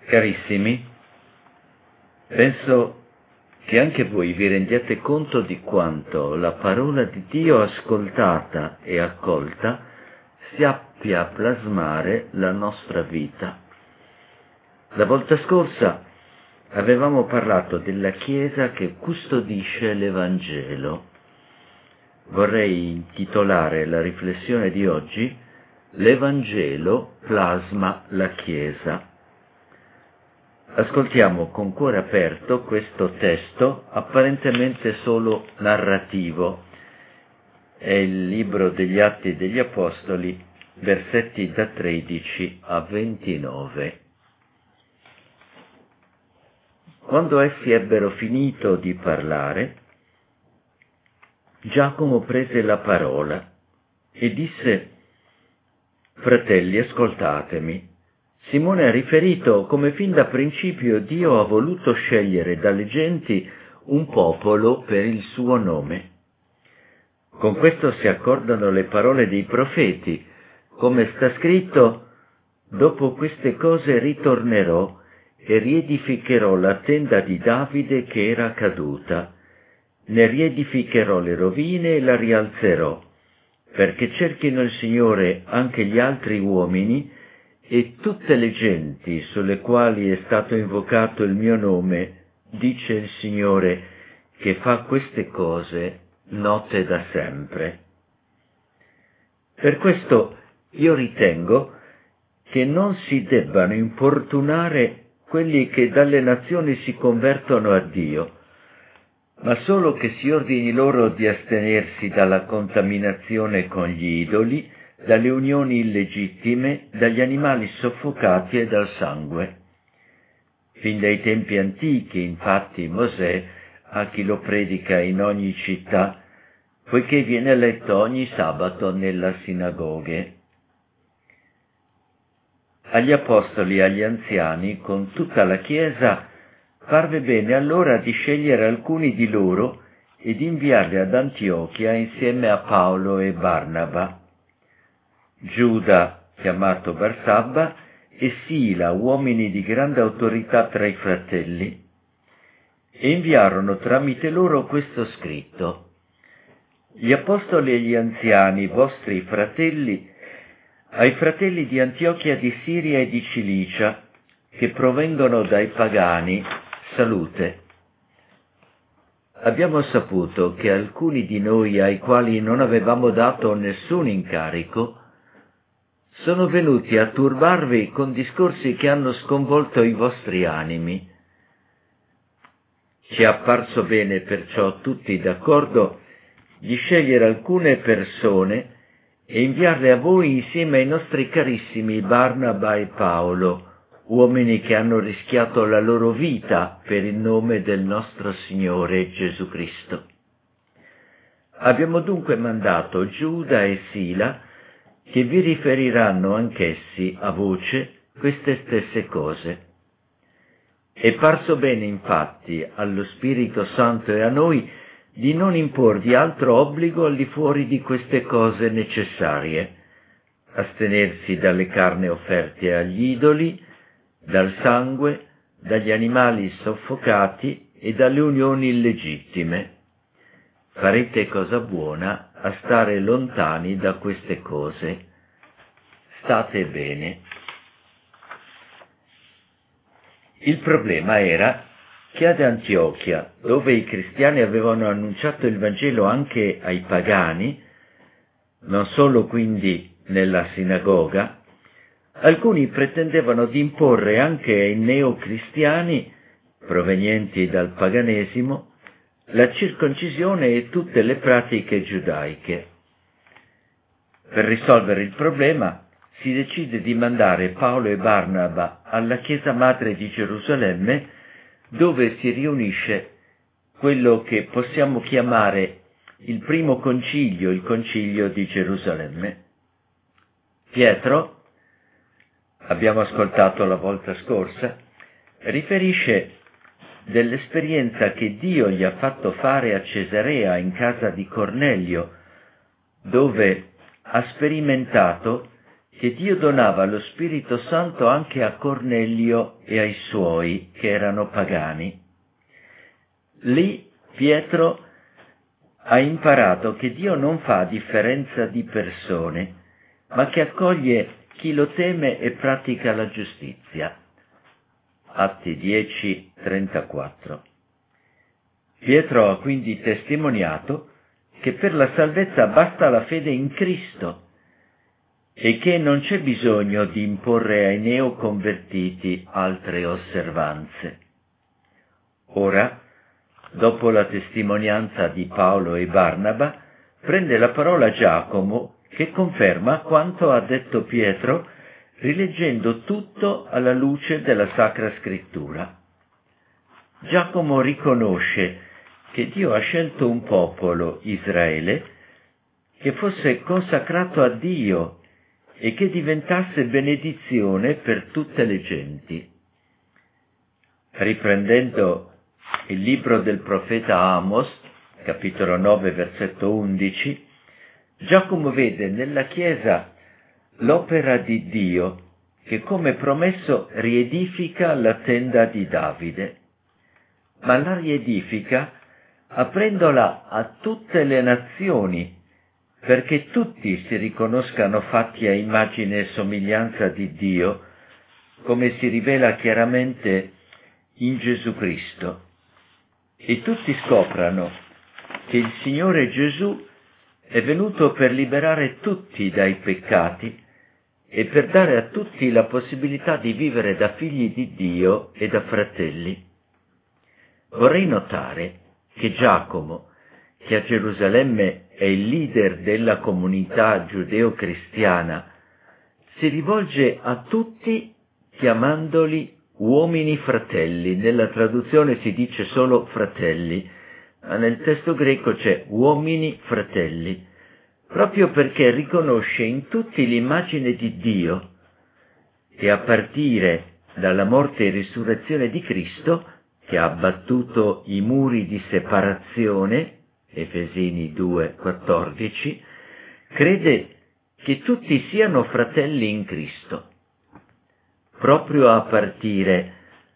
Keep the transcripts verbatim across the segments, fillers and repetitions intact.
Carissimi, penso che anche voi vi rendiate conto di quanto la parola di Dio ascoltata e accolta sappia plasmare la nostra vita. La volta scorsa avevamo parlato della Chiesa che custodisce l'Evangelo. Vorrei intitolare la riflessione di oggi "L'Evangelo plasma la Chiesa". Ascoltiamo con cuore aperto questo testo apparentemente solo narrativo. È il libro degli Atti degli Apostoli, versetti da tredici a ventinove. Quando essi ebbero finito di parlare, Giacomo prese la parola e disse: «Fratelli, ascoltatemi. Simone ha riferito come fin da principio Dio ha voluto scegliere dalle genti un popolo per il suo nome. Con questo si accordano le parole dei profeti, come sta scritto: dopo queste cose ritornerò e riedificherò la tenda di Davide che era caduta. Ne riedificherò le rovine e la rialzerò, perché cerchino il Signore anche gli altri uomini e tutte le genti sulle quali è stato invocato il mio nome, dice il Signore, che fa queste cose note da sempre». Per questo io ritengo che non si debbano importunare quelli che dalle nazioni si convertono a Dio, ma solo che si ordini loro di astenersi dalla contaminazione con gli idoli, dalle unioni illegittime, dagli animali soffocati e dal sangue. Fin dai tempi antichi, infatti, Mosè a chi lo predica in ogni città, poiché viene letto ogni sabato nella sinagoghe. Agli apostoli e agli anziani, con tutta la Chiesa, parve bene allora di scegliere alcuni di loro e di inviarli ad Antiochia insieme a Paolo e Barnaba. Giuda, chiamato Barsabba, e Sila, uomini di grande autorità tra i fratelli, e inviarono tramite loro questo scritto: «Gli apostoli e gli anziani, vostri fratelli, ai fratelli di Antiochia di Siria e di Cilicia, che provengono dai pagani, salute. Abbiamo saputo che alcuni di noi, ai quali non avevamo dato nessun incarico, sono venuti a turbarvi con discorsi che hanno sconvolto i vostri animi. Ci è apparso bene perciò, tutti d'accordo, di scegliere alcune persone e inviarle a voi insieme ai nostri carissimi Barnaba e Paolo, uomini che hanno rischiato la loro vita per il nome del nostro Signore Gesù Cristo. Abbiamo dunque mandato Giuda e Sila, che vi riferiranno anch'essi a voce queste stesse cose. È parso bene infatti allo Spirito Santo e a noi di non imporvi altro obbligo al di fuori di queste cose necessarie: astenersi dalle carni offerte agli idoli, dal sangue, dagli animali soffocati e dalle unioni illegittime. Farete cosa buona a stare lontani da queste cose. State bene». Il problema era che ad Antiochia, dove i cristiani avevano annunciato il Vangelo anche ai pagani, non solo quindi nella sinagoga, alcuni pretendevano di imporre anche ai neocristiani, provenienti dal paganesimo, la circoncisione e tutte le pratiche giudaiche. Per risolvere il problema si decide di mandare Paolo e Barnaba alla Chiesa Madre di Gerusalemme, dove si riunisce quello che possiamo chiamare il primo concilio, il concilio di Gerusalemme. Pietro, abbiamo ascoltato la volta scorsa, riferisce dell'esperienza che Dio gli ha fatto fare a Cesarea in casa di Cornelio, dove ha sperimentato che Dio donava lo Spirito Santo anche a Cornelio e ai suoi, che erano pagani. Lì Pietro ha imparato che Dio non fa differenza di persone, ma che accoglie chi lo teme e pratica la giustizia. Atti dieci, trentaquattro. Pietro ha quindi testimoniato che per la salvezza basta la fede in Cristo e che non c'è bisogno di imporre ai neoconvertiti altre osservanze. Ora, dopo la testimonianza di Paolo e Barnaba, prende la parola Giacomo, che conferma quanto ha detto Pietro, rileggendo tutto alla luce della Sacra Scrittura. Giacomo riconosce che Dio ha scelto un popolo, Israele, che fosse consacrato a Dio e che diventasse benedizione per tutte le genti. Riprendendo il libro del profeta Amos, capitolo nove, versetto undici, Giacomo vede nella Chiesa l'opera di Dio che, come promesso, riedifica la tenda di Davide, ma la riedifica aprendola a tutte le nazioni, perché tutti si riconoscano fatti a immagine e somiglianza di Dio, come si rivela chiaramente in Gesù Cristo, e tutti scoprano che il Signore Gesù è venuto per liberare tutti dai peccati e per dare a tutti la possibilità di vivere da figli di Dio e da fratelli. Vorrei notare che Giacomo, che a Gerusalemme è il leader della comunità giudeo-cristiana, si rivolge a tutti chiamandoli uomini fratelli. Nella traduzione si dice solo fratelli, ma nel testo greco c'è uomini fratelli, proprio perché riconosce in tutti l'immagine di Dio e a partire dalla morte e risurrezione di Cristo, che ha abbattuto i muri di separazione, Efesini due, quattordici, crede che tutti siano fratelli in Cristo, proprio a partire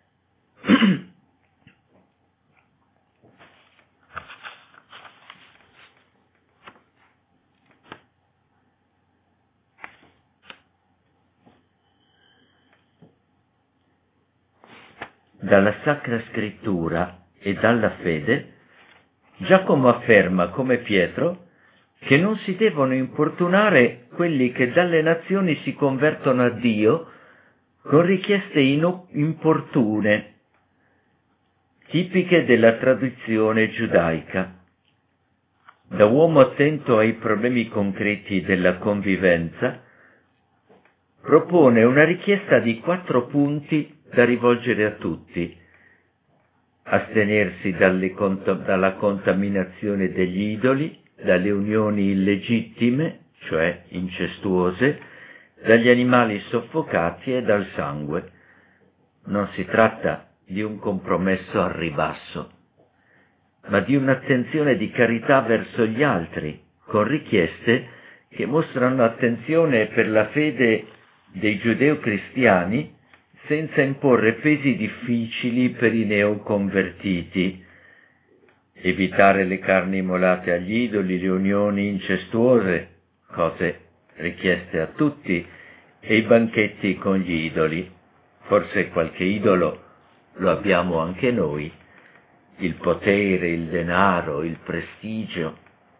dalla Sacra Scrittura e dalla fede. Giacomo afferma, come Pietro, che non si devono importunare quelli che dalle nazioni si convertono a Dio con richieste importune, tipiche della tradizione giudaica. Da uomo attento ai problemi concreti della convivenza, propone una richiesta di quattro punti da rivolgere a tutti: astenersi dalle cont- dalla contaminazione degli idoli, dalle unioni illegittime, cioè incestuose, dagli animali soffocati e dal sangue. Non si tratta di un compromesso al ribasso, ma di un'attenzione di carità verso gli altri, con richieste che mostrano attenzione per la fede dei giudeo-cristiani senza imporre pesi difficili per i neoconvertiti. Evitare le carni immolate agli idoli, le unioni incestuose, cose richieste a tutti, e i banchetti con gli idoli. Forse qualche idolo lo abbiamo anche noi: il potere, il denaro, il prestigio.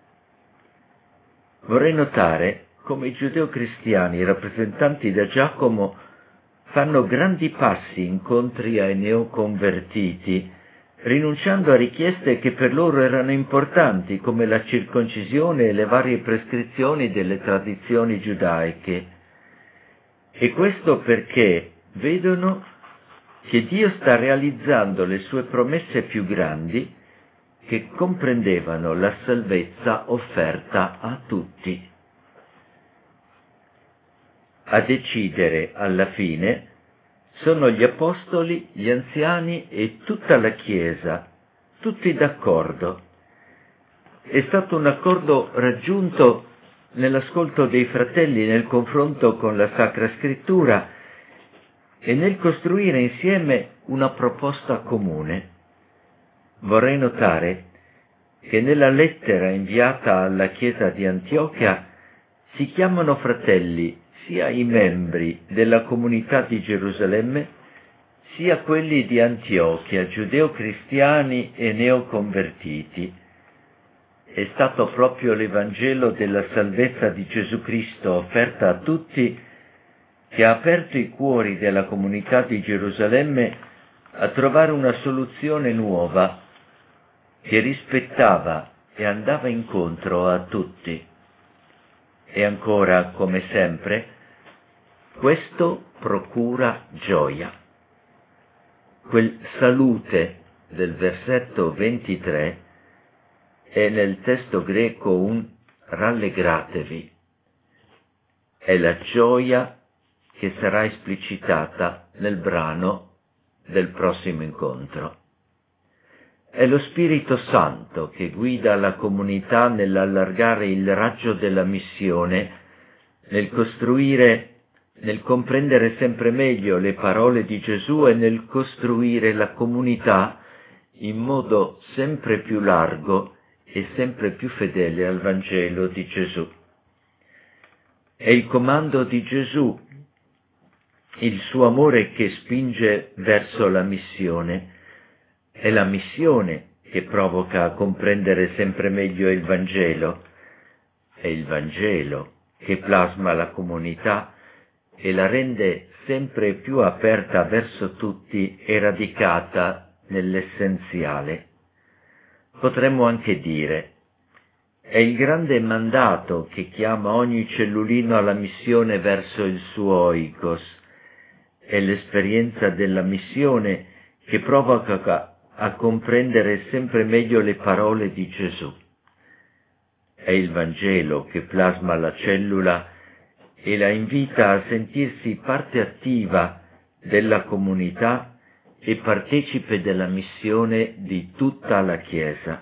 Vorrei notare come i giudeo-cristiani rappresentati da Giacomo fanno grandi passi incontri ai neoconvertiti, rinunciando a richieste che per loro erano importanti, come la circoncisione e le varie prescrizioni delle tradizioni giudaiche. E questo perché vedono che Dio sta realizzando le sue promesse più grandi, che comprendevano la salvezza offerta a tutti. A decidere alla fine sono gli apostoli, gli anziani e tutta la Chiesa, tutti d'accordo. È stato un accordo raggiunto nell'ascolto dei fratelli, nel confronto con la Sacra Scrittura e nel costruire insieme una proposta comune. Vorrei notare che nella lettera inviata alla Chiesa di Antiochia si chiamano fratelli sia i membri della comunità di Gerusalemme, sia quelli di Antiochia, giudeo-cristiani e neoconvertiti. È stato proprio l'Evangelo della salvezza di Gesù Cristo offerta a tutti che ha aperto i cuori della comunità di Gerusalemme a trovare una soluzione nuova che rispettava e andava incontro a tutti. E ancora, come sempre, questo procura gioia. Quel salute del versetto ventitré è nel testo greco un rallegratevi. È la gioia che sarà esplicitata nel brano del prossimo incontro. È lo Spirito Santo che guida la comunità nell'allargare il raggio della missione, nel costruire, nel comprendere sempre meglio le parole di Gesù e nel costruire la comunità in modo sempre più largo e sempre più fedele al Vangelo di Gesù. È il comando di Gesù, il suo amore che spinge verso la missione. È la missione che provoca a comprendere sempre meglio il Vangelo. È il Vangelo che plasma la comunità e la rende sempre più aperta verso tutti e radicata nell'essenziale. Potremmo anche dire, è il grande mandato che chiama ogni cellulino alla missione verso il suo oikos. È l'esperienza della missione che provoca a comprendere sempre meglio le parole di Gesù. È il Vangelo che plasma la cellula e la invita a sentirsi parte attiva della comunità e partecipe della missione di tutta la Chiesa.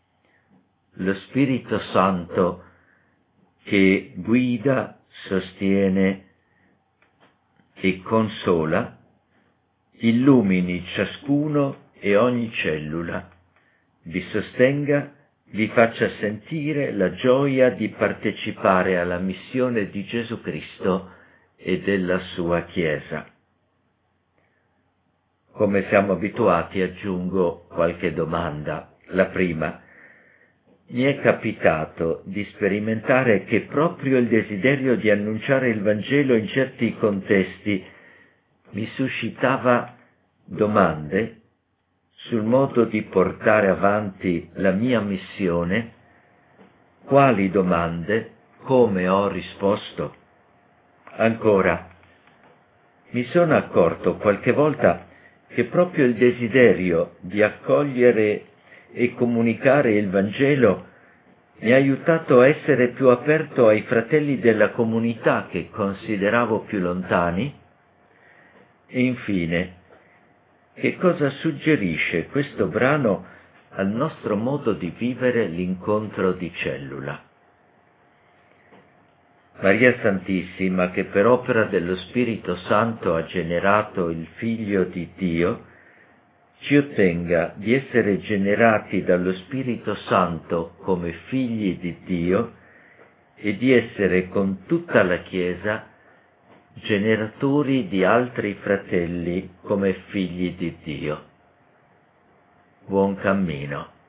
Lo Spirito Santo che guida, sostiene e consola, illumini ciascuno e ogni cellula, vi sostenga, vi faccia sentire la gioia di partecipare alla missione di Gesù Cristo e della sua Chiesa. Come siamo abituati, aggiungo qualche domanda. La prima: mi è capitato di sperimentare che proprio il desiderio di annunciare il Vangelo in certi contesti mi suscitava domande sul modo di portare avanti la mia missione. Quali domande? Come ho risposto? Ancora, mi sono accorto qualche volta che proprio il desiderio di accogliere e comunicare il Vangelo mi ha aiutato a essere più aperto ai fratelli della comunità che consideravo più lontani. E infine, che cosa suggerisce questo brano al nostro modo di vivere l'incontro di cellula? Maria Santissima, che per opera dello Spirito Santo ha generato il Figlio di Dio, ci ottenga di essere generati dallo Spirito Santo come figli di Dio e di essere con tutta la Chiesa generatori di altri fratelli come figli di Dio. Buon cammino.